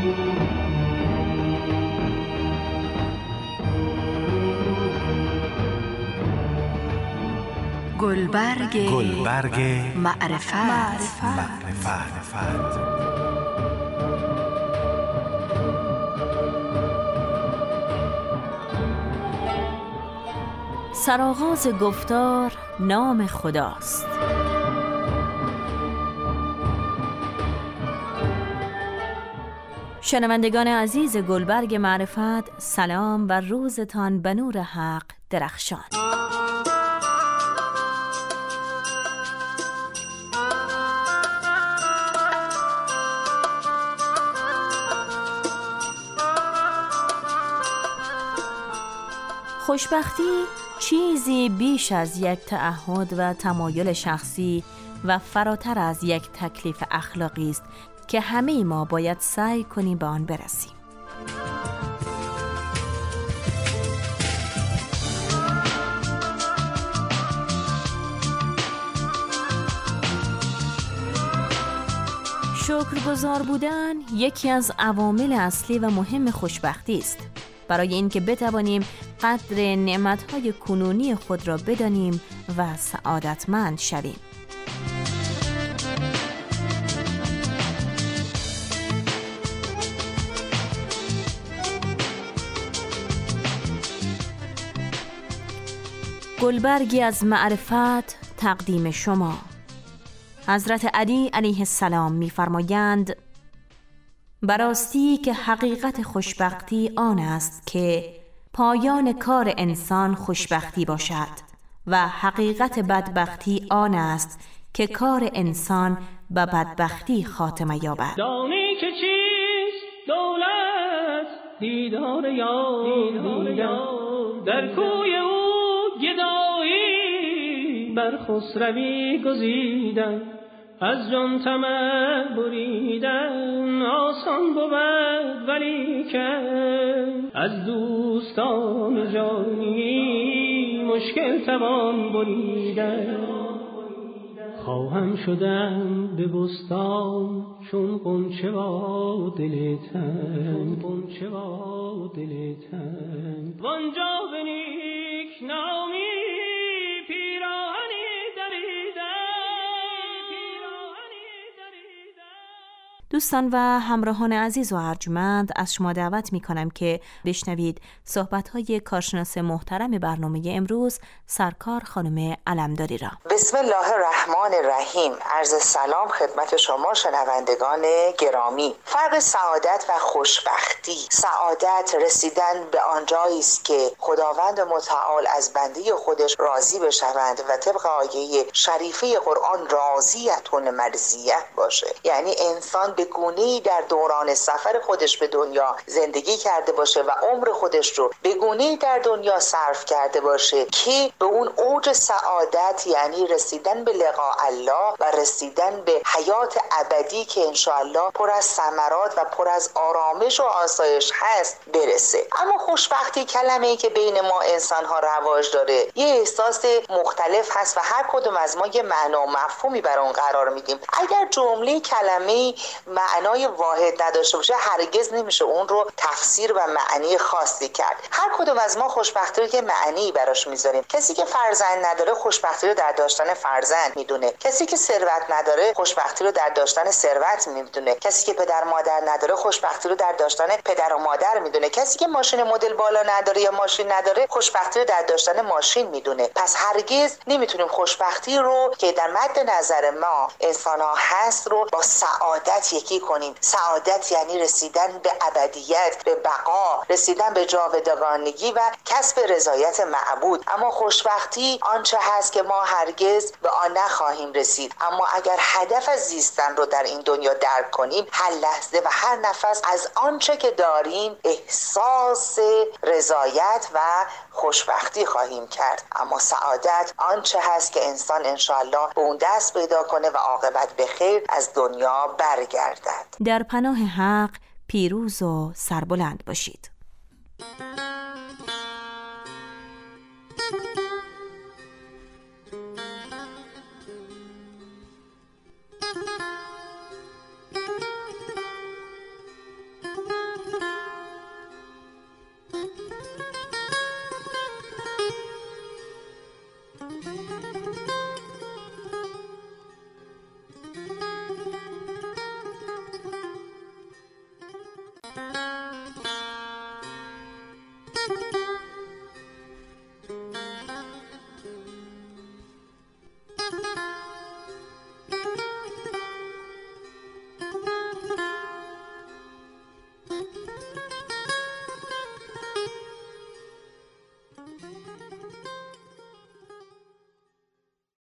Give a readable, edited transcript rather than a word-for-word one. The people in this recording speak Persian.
گلبرگ معرفت. سرآغاز گفتار نام خداست. شنوندگان عزیز گلبرگ معرفت، سلام و روزتان به نور حق درخشان. خوشبختی چیزی بیش از یک تعهد و تمایل شخصی و فراتر از یک تکلیف اخلاقی است که همه ما باید سعی کنیم به آن برسیم. شکرگزار بودن یکی از عوامل اصلی و مهم خوشبختی است. برای اینکه بتوانیم قدر نعمت‌های کنونی خود را بدانیم و سعادتمند شویم. گلبرگی از معرفت تقدیم شما. حضرت علی علیه السلام می‌فرمایند: براستی که حقیقت خوشبختی آن است که پایان کار انسان خوشبختی باشد و حقیقت بدبختی آن است که کار انسان به بدبختی خاتمه یابد. دانی که چیست دولت؟ دیدار یار در کوی او گدایی، بر خسروی گزیدن، از جان طمع بریدن آسان بود ولیکن از دوستان جانی مشکل توان بریدن. خواهم شدم به بستان چون غنچه با دل تنگ، وانجا به نیک نامی پیراهنی دریدن. دوستان و همراهان عزیز و ارجمند، از شما دعوت می کنم که بشنوید صحبت‌های کارشناس محترم برنامه امروز، سرکار خانم علمداری را. بسم الله الرحمن الرحیم. عرض سلام خدمت شما شنوندگان گرامی. فرق سعادت و خوشبختی. سعادت رسیدن به آنجایی است که خداوند متعال از بنده خودش راضی بشوند و طبق آیه شریفه قرآن راضیتون مرضیت باشه. یعنی انسان به گونه‌ای در دوران سفر خودش به دنیا زندگی کرده باشه و عمر خودش رو به گونه‌ای در دنیا صرف کرده باشه که به اون اوج سعادت، یعنی رسیدن به لقاء الله و رسیدن به حیات ابدی که انشاءالله پر از ثمرات و پر از آرامش و آسایش هست برسه. اما خوشبختی کلمه‌ای که بین ما انسان‌ها رواج داره، یه احساس مختلف هست و هر کدوم از ما یه معنا و مفهومی بر اون قرار میدیم. اگر جمله کلمه‌ای معنای واحد نداشته باشه، هرگز نمیشه اون رو تفسیر و معنی خاصی کرد. هر کدوم از ما خوشبختی رو که معنی براش میذاریم. کسی که فرزند نداره خوشبختی رو در داشتن فرزند میدونه. کسی که ثروت نداره خوشبختی رو در داشتن ثروت میدونه. کسی که پدر مادر نداره خوشبختی رو در داشتن پدر و مادر میدونه. کسی که ماشین مدل بالا نداره یا ماشین نداره خوشبختی رو در داشتن ماشین میدونه. پس هرگز نمیتونیم خوشبختی رو که در مد نظر ما انسان‌ها هست رو با سعادت یکی کنیم. سعادت یعنی رسیدن به ابدیت، به بقا، رسیدن به جاودانگی و کسب رضایت معبود. اما خوشبختی آنچه هست که ما هرگز به آن نخواهیم رسید. اما اگر هدف از زیستن رو در این دنیا درک کنیم، هر لحظه و هر نفس از آنچه که داریم احساس رضایت و خوشبختی خواهیم کرد. اما سعادت آنچه هست که انسان انشاءالله به اون دست پیدا کنه و عاقبت به خیر از دنیا برگردد. در پناه حق پیروز و سربلند باشید.